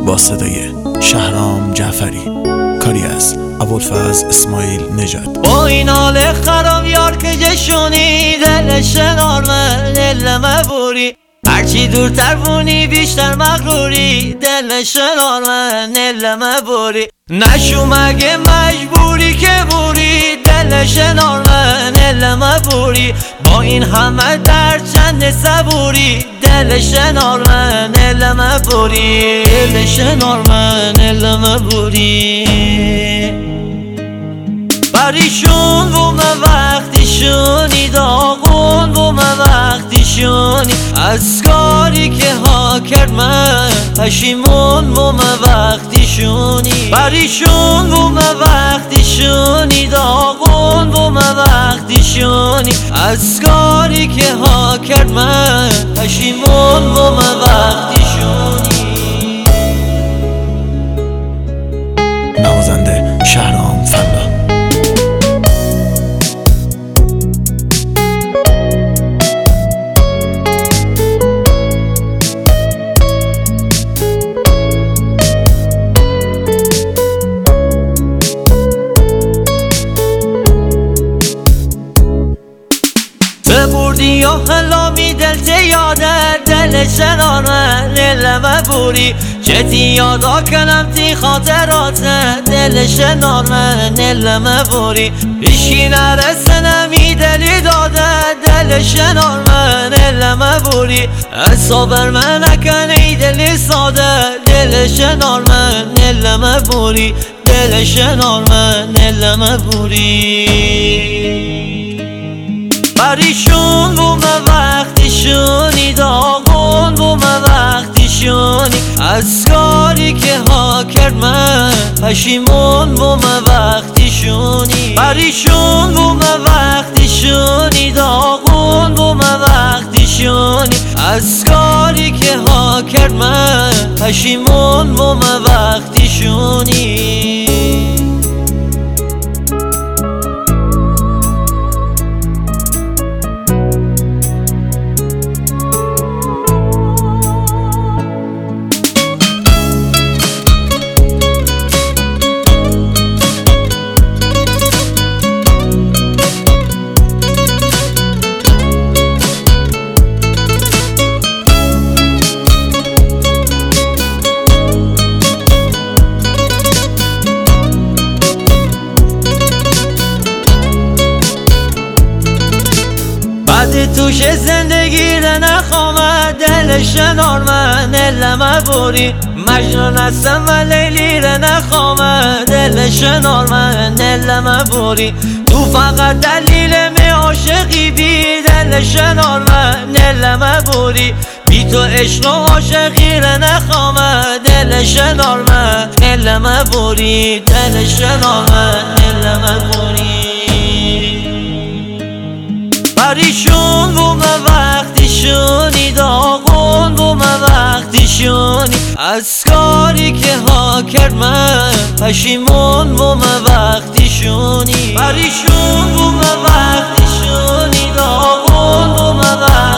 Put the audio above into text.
با صدای شهرام جعفری، کاری از ابوالفضل اسماعیل نژاد. با این حال خراب یار که جشونی دلش نارمه دلمه بوری، هرچی دورتر بونی بیشتر مغروری، دلش نارمه دلمه بوری، نشو مگه مجبوری که بوری، دلش نارمه دلمه بوری، با این همه در چند صبوری، دلش نارمه دلمه بوری، دلش نارمه دلمه بوری. پریشون بومه وقتیشونی، داغون بومه وقتیشونی، از کاری که ها کرد من پشیمون بومه وقتیشونی، پریشون بومه وقتیشونی، داغون بومه وقتیشونی، از کاری که ها کرد من پشیمون بومه وقتیشونی. نوازنده شهرام فلا. بردی یا خلامی دلت یاده دلش نارمه دلمه بوری، چتی یادا کنم تی خاطرات دلش نارمه دلمه بوری، ایشی نرسه نمی دلی داده دلش نارمه دلمه بوری، صابر من نکنی دلی ساده دلش نارمه دلمه بوری، دلش نارمه دلمه بوری. پریشون بومه وقتیشونی، داغون بومه وقتیشونی، از کاری که ها کرد من پشیمون بومه وقتیشونی، پریشون بومه وقتیشونی، داغون بومه وقتیشونی، از کاری که ها کرد من پشیمون بومه وقتیشونی. بعد توش زندگی رو نخوامه دلش نارمه دلمه بوری، مجنون هستم و لیلی رو نخوامه دلش نارمه دلمه بوری، تو فقط دلیل می عاشقی بی دلش نارمه دلمه بوری، بی تو عشق و عاشقی رو نخوامه دلش نارمه دلمه بوری، دلش نارمه دلمه بوری. پریشون بومه وقتیشونی، داغون بومه وقتیشونی، از کاری که ها کرد من پشیمون بومه وقتیشونی، پریشون بومه وقتیشونی، داغون بومه وقتیشونی.